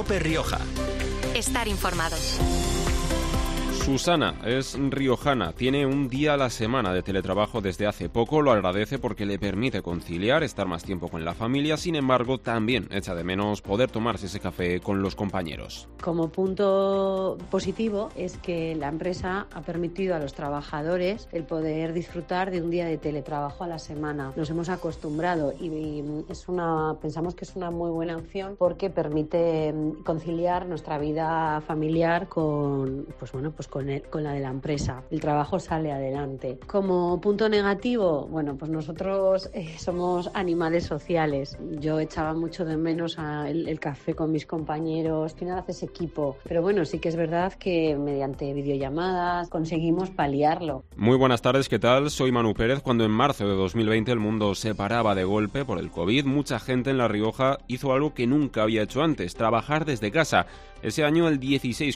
COPE Rioja. Estar informados. Susana es riojana, tiene un día a la semana de teletrabajo desde hace poco, lo agradece porque le permite conciliar, estar más tiempo con la familia, sin embargo también echa de menos poder tomarse ese café con los compañeros. Como punto positivo es que la empresa ha permitido a los trabajadores el poder disfrutar de un día de teletrabajo a la semana. Nos hemos acostumbrado y pensamos que es una muy buena opción porque permite conciliar nuestra vida familiar con la de la empresa. El trabajo sale adelante. Como punto negativo, pues nosotros somos animales sociales. Yo echaba mucho de menos el café con mis compañeros. Al final haces equipo. Pero bueno, sí que es verdad que mediante videollamadas conseguimos paliarlo. Muy buenas tardes, ¿qué tal? Soy Manu Pérez. Cuando en marzo de 2020 el mundo se paraba de golpe por el COVID, mucha gente en La Rioja hizo algo que nunca había hecho antes, trabajar desde casa. Ese año el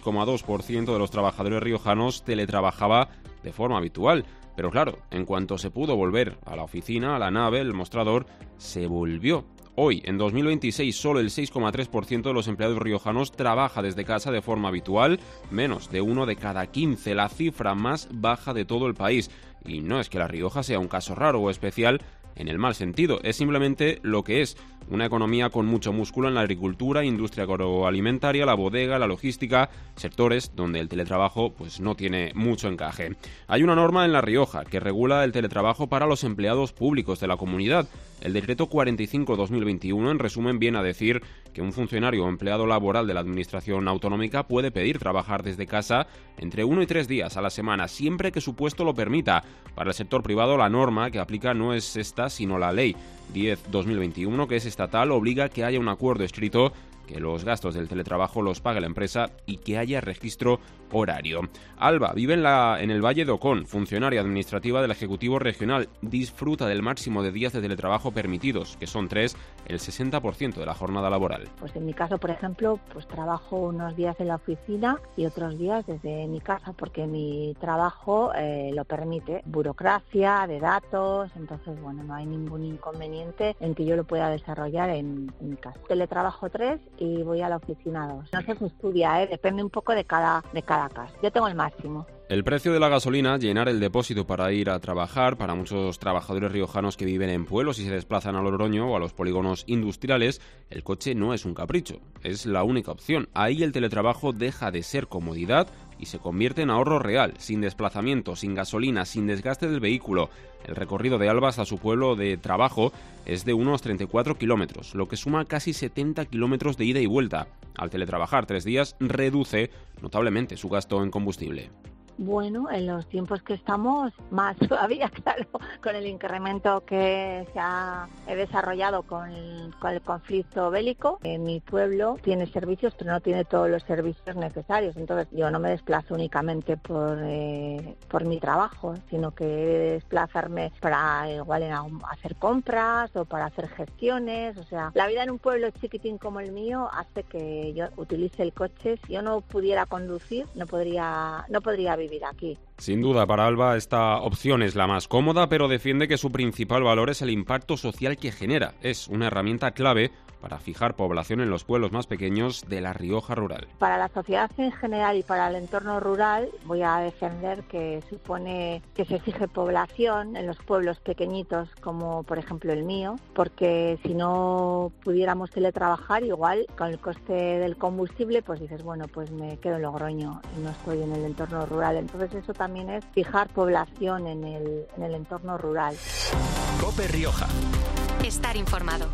16,2% de los trabajadores riojanos teletrabajaba de forma habitual. Pero claro, en cuanto se pudo volver a la oficina, a la nave, el mostrador, se volvió. Hoy, en 2026, solo el 6,3% de los empleados riojanos trabaja desde casa de forma habitual, menos de 1 de cada 15, la cifra más baja de todo el país. Y no es que La Rioja sea un caso raro o especial en el mal sentido, es simplemente lo que es, una economía con mucho músculo en la agricultura, industria agroalimentaria, la bodega, la logística, sectores donde el teletrabajo no tiene mucho encaje. Hay una norma en La Rioja que regula el teletrabajo para los empleados públicos de la comunidad. El decreto 45/2021, en resumen, viene a decir que un funcionario o empleado laboral de la administración autonómica puede pedir trabajar desde casa entre 1 y 3 días a la semana, siempre que su puesto lo permita. Para el sector privado, la norma que aplica no es esta, sino la Ley 10/2021, que es estatal, obliga a que haya un acuerdo escrito, que los gastos del teletrabajo los pague la empresa y que haya registro horario. Alba vive en el Valle de Ocón, funcionaria administrativa del Ejecutivo Regional. Disfruta del máximo de días de teletrabajo permitidos, que son 3, el 60% de la jornada laboral. Pues en mi caso, por ejemplo, trabajo unos días en la oficina y otros días desde mi casa, porque mi trabajo lo permite. Burocracia, de datos, entonces no hay ningún inconveniente en que yo lo pueda desarrollar en mi casa. Teletrabajo 3 y voy a la oficina 2. No se estudia, depende un poco de cada casa. Yo tengo el máximo. El precio de la gasolina, llenar el depósito para ir a trabajar, para muchos trabajadores riojanos que viven en pueblos y se desplazan a Logroño o a los polígonos industriales, el coche no es un capricho, es la única opción. Ahí el teletrabajo deja de ser comodidad y se convierte en ahorro real, sin desplazamiento, sin gasolina, sin desgaste del vehículo. El recorrido de Alba hasta su pueblo de trabajo es de unos 34 kilómetros, lo que suma casi 70 kilómetros de ida y vuelta. Al teletrabajar 3 días, reduce notablemente su gasto en combustible. Bueno, en los tiempos que estamos, más todavía, claro, con el incremento que se ha desarrollado con el conflicto bélico. Mi pueblo tiene servicios, pero no tiene todos los servicios necesarios. Entonces, yo no me desplazo únicamente por mi trabajo, sino que he de desplazarme para igual hacer compras o para hacer gestiones. O sea, la vida en un pueblo chiquitín como el mío hace que yo utilice el coche. Si yo no pudiera conducir, no podría vivir aquí. Sin duda, para Alba esta opción es la más cómoda, pero defiende que su principal valor es el impacto social que genera. Es una herramienta clave para fijar población en los pueblos más pequeños de La Rioja rural. Para la sociedad en general y para el entorno rural voy a defender que supone que se fije población en los pueblos pequeñitos como por ejemplo el mío, porque si no pudiéramos teletrabajar igual con el coste del combustible dices me quedo en Logroño y no estoy en el entorno rural. Entonces eso también es fijar población en el entorno rural. COPE Rioja. Estar informado.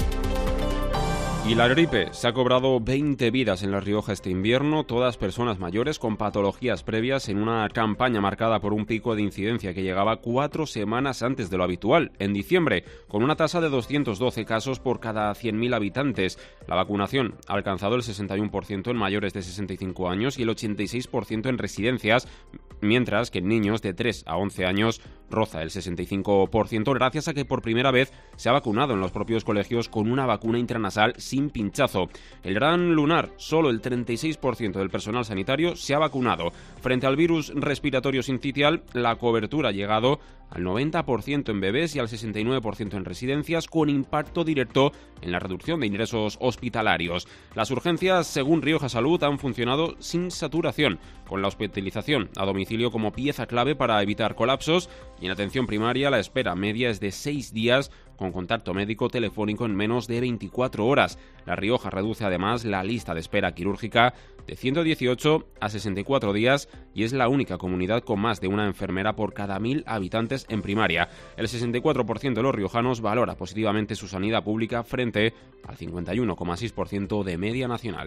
Y la gripe se ha cobrado 20 vidas en La Rioja este invierno, todas personas mayores con patologías previas, en una campaña marcada por un pico de incidencia que llegaba 4 semanas antes de lo habitual, en diciembre, con una tasa de 212 casos por cada 100.000 habitantes. La vacunación ha alcanzado el 61% en mayores de 65 años y el 86% en residencias, mientras que en niños de 3 a 11 años roza el 65%, gracias a que por primera vez se ha vacunado en los propios colegios con una vacuna intranasal sin pinchazo. El Gran Lunar, solo el 36% del personal sanitario se ha vacunado. Frente al virus respiratorio sincitial, la cobertura ha llegado al 90% en bebés y al 69% en residencias, con impacto directo en la reducción de ingresos hospitalarios. Las urgencias, según Rioja Salud, han funcionado sin saturación, con la hospitalización a domicilio como pieza clave para evitar colapsos, y en atención primaria la espera media es de 6 días, con contacto médico telefónico en menos de 24 horas. La Rioja reduce además la lista de espera quirúrgica de 118 a 64 días y es la única comunidad con más de una enfermera por cada 1.000 habitantes en primaria. El 64% de los riojanos valora positivamente su sanidad pública frente al 51,6% de media nacional.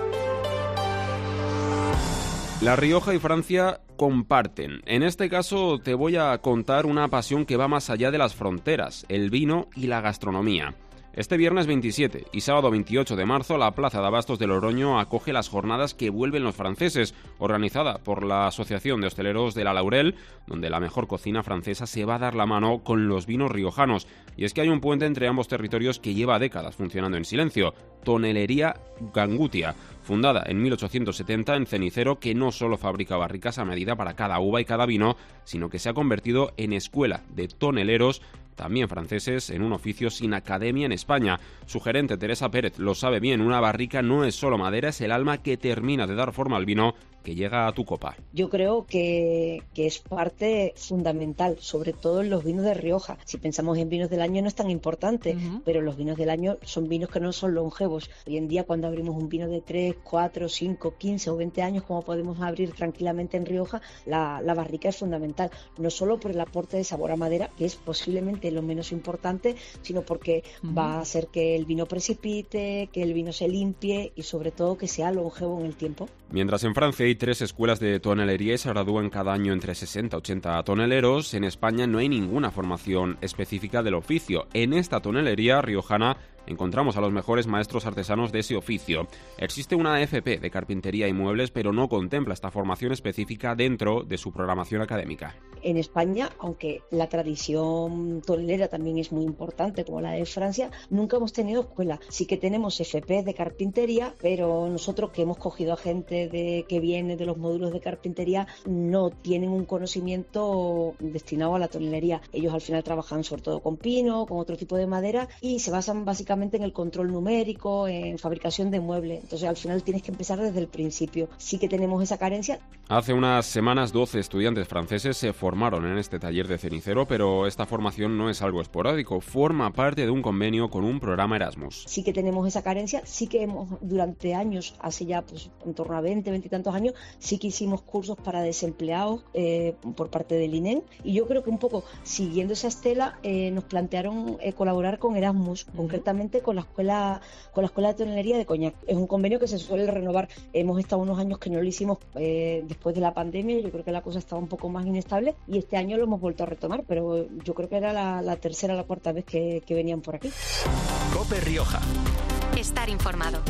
La Rioja y Francia comparten. En este caso te voy a contar una pasión que va más allá de las fronteras, el vino y la gastronomía. Este viernes 27 y sábado 28 de marzo, la Plaza de Abastos de Logroño acoge las jornadas que vuelven los franceses, organizada por la Asociación de Hosteleros de la Laurel, donde la mejor cocina francesa se va a dar la mano con los vinos riojanos. Y es que hay un puente entre ambos territorios que lleva décadas funcionando en silencio: Tonelería Gangutia, fundada en 1870 en Cenicero, que no solo fabrica barricas a medida para cada uva y cada vino, sino que se ha convertido en escuela de toneleros, también franceses, en un oficio sin academia en España. Su gerente, Teresa Pérez, lo sabe bien: una barrica no es solo madera, es el alma que termina de dar forma al vino que llega a tu copa. Yo creo que es parte fundamental, sobre todo en los vinos de Rioja. Si pensamos en vinos del año no es tan importante, pero los vinos del año son vinos que no son longevos. Hoy en día, cuando abrimos un vino de 3, 4, 5, 15 o 20 años, como podemos abrir tranquilamente en Rioja, la barrica es fundamental, no solo por el aporte de sabor a madera, que es posiblemente lo menos importante, sino porque va a hacer que el vino precipite, que el vino se limpie y sobre todo que sea longevo en el tiempo. Mientras en Francia hay 3 escuelas de tonelería y se gradúan cada año entre 60 y 80 toneleros, en España no hay ninguna formación específica del oficio. En esta tonelería riojana encontramos a los mejores maestros artesanos de ese oficio. Existe una FP de carpintería y muebles, pero no contempla esta formación específica dentro de su programación académica. En España, aunque la tradición tonelera también es muy importante, como la de Francia, nunca hemos tenido escuela. Sí que tenemos FP de carpintería, pero nosotros, que hemos cogido a gente que viene de los módulos de carpintería, no tienen un conocimiento destinado a la tonelería. Ellos al final trabajan sobre todo con pino, con otro tipo de madera, y se basan básicamente en el control numérico, en fabricación de muebles. Entonces al final tienes que empezar desde el principio. Sí que tenemos esa carencia. Hace unas semanas 12 estudiantes franceses se formaron en este taller de Cenicero, pero esta formación no es algo esporádico, forma parte de un convenio con un programa Erasmus. Sí que tenemos esa carencia, sí que hemos durante años, hace ya pues en torno a 20 y tantos años, sí que hicimos cursos para desempleados por parte del INEM, y yo creo que un poco siguiendo esa estela nos plantearon colaborar con Erasmus, concretamente con la escuela de tonelería de Coñac. Es un convenio que se suele renovar. Hemos estado unos años que no lo hicimos después de la pandemia. Yo creo que la cosa estaba un poco más inestable y este año lo hemos vuelto a retomar, pero yo creo que era la tercera o la cuarta vez que venían por aquí. COPE Rioja. Estar informado.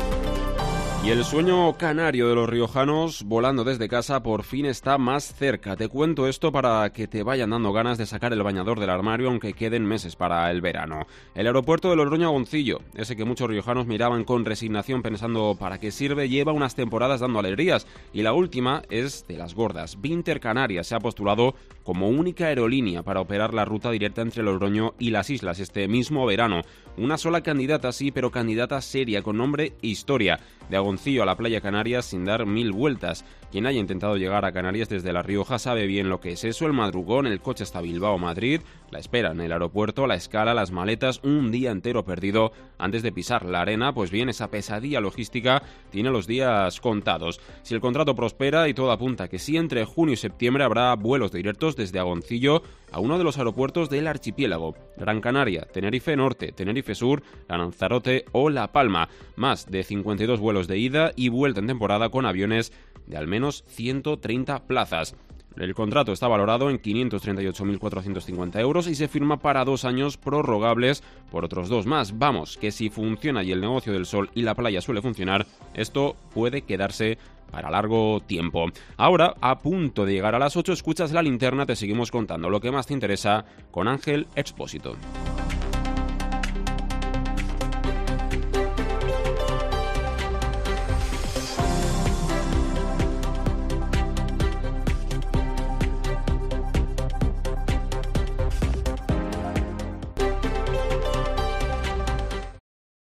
Y el sueño canario de los riojanos, volando desde casa, por fin está más cerca. Te cuento esto para que te vayan dando ganas de sacar el bañador del armario, aunque queden meses para el verano. El aeropuerto de Logroño-Agoncillo, ese que muchos riojanos miraban con resignación pensando para qué sirve, lleva unas temporadas dando alegrías. Y la última es de las gordas. Binter Canarias se ha postulado como única aerolínea para operar la ruta directa entre Logroño y las islas este mismo verano. Una sola candidata, sí, pero candidata seria, con nombre e historia. De Agoncillo a la playa Canarias sin dar 1000 vueltas. Quien haya intentado llegar a Canarias desde La Rioja sabe bien lo que es eso: el madrugón, el coche hasta Bilbao o Madrid, la espera en el aeropuerto, la escala, las maletas, un día entero perdido antes de pisar la arena. Pues bien, esa pesadilla logística tiene los días contados. Si el contrato prospera, y todo apunta que sí, entre junio y septiembre habrá vuelos directos desde Agoncillo a uno de los aeropuertos del archipiélago: Gran Canaria, Tenerife Norte, Tenerife Sur, Lanzarote o La Palma. Más de 52 vuelos de ida y vuelta en temporada con aviones de al menos 130 plazas. El contrato está valorado en 538.450 euros y se firma para 2 años prorrogables por otros 2 más. Vamos, que si funciona y el negocio del sol y la playa suele funcionar, esto puede quedarse para largo tiempo. Ahora, a punto de llegar a las 8, escuchas La Linterna, te seguimos contando lo que más te interesa con Ángel Expósito.